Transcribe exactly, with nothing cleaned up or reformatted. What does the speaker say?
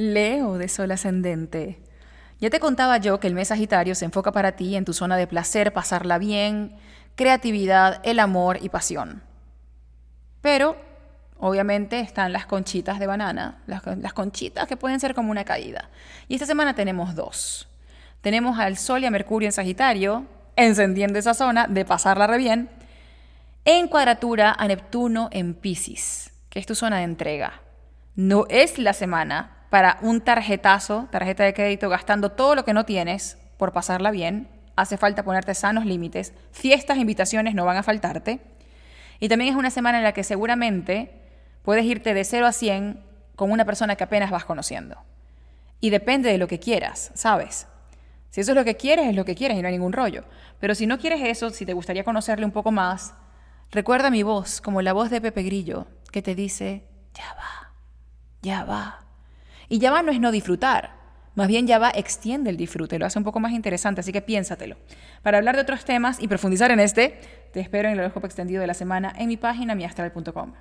Leo de Sol ascendente. Ya te contaba yo que el mes Sagitario se enfoca para ti en tu zona de placer, pasarla bien, creatividad, el amor y pasión. Pero, obviamente, están las conchitas de banana, las, las conchitas que pueden ser como una caída. Y esta semana tenemos dos. Tenemos al Sol y a Mercurio en Sagitario, encendiendo esa zona de pasarla re bien, en cuadratura a Neptuno en Piscis, que es tu zona de entrega. No es la semana para un tarjetazo, tarjeta de crédito, gastando todo lo que no tienes por pasarla bien. Hace falta ponerte sanos límites. Fiestas, invitaciones no van a faltarte. Y también es una semana en la que seguramente puedes irte de cero a cien con una persona que apenas vas conociendo. Y depende de lo que quieras, ¿sabes? Si eso es lo que quieres, es lo que quieres y no hay ningún rollo. Pero si no quieres eso, si te gustaría conocerle un poco más, recuerda mi voz, como la voz de Pepe Grillo, que te dice, ya va, ya va. Y ya va no es no disfrutar, más bien ya va extiende el disfrute, lo hace un poco más interesante, así que piénsatelo. Para hablar de otros temas y profundizar en este, te espero en el horóscopo extendido de la semana en mi página mi astral punto com.